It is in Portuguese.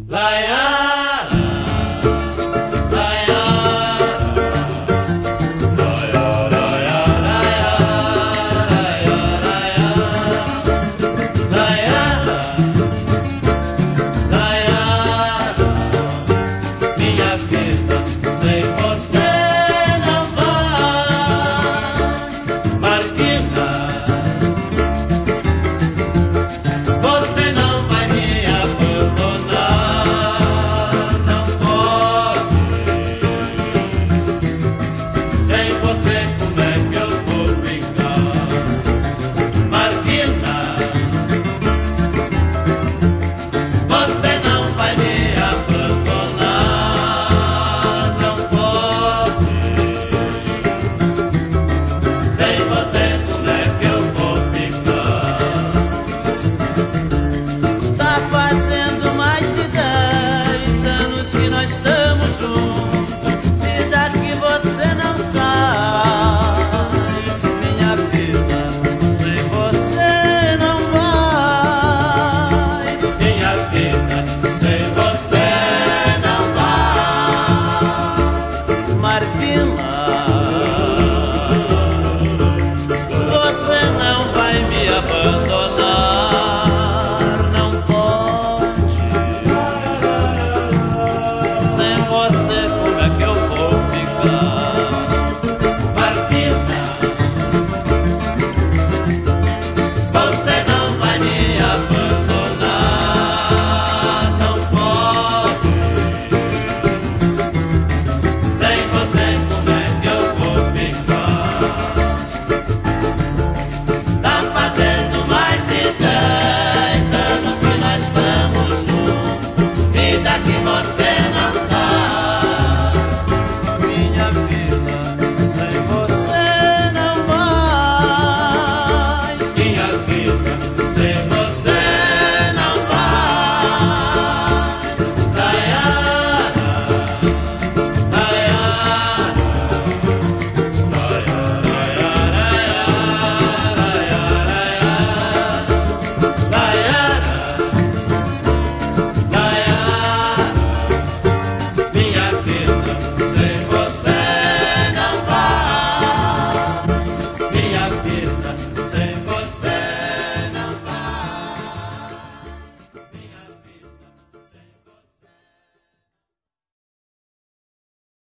Minha vida sem você não vai, Marquina. Você não vai me abandonar, não pode. Sem você como é que eu vou ficar, Marquina? Você não vai me abandonar, não pode. Sem você como é que eu vou ficar? Tá fazendo mais de 10 anos que nós estamos juntos.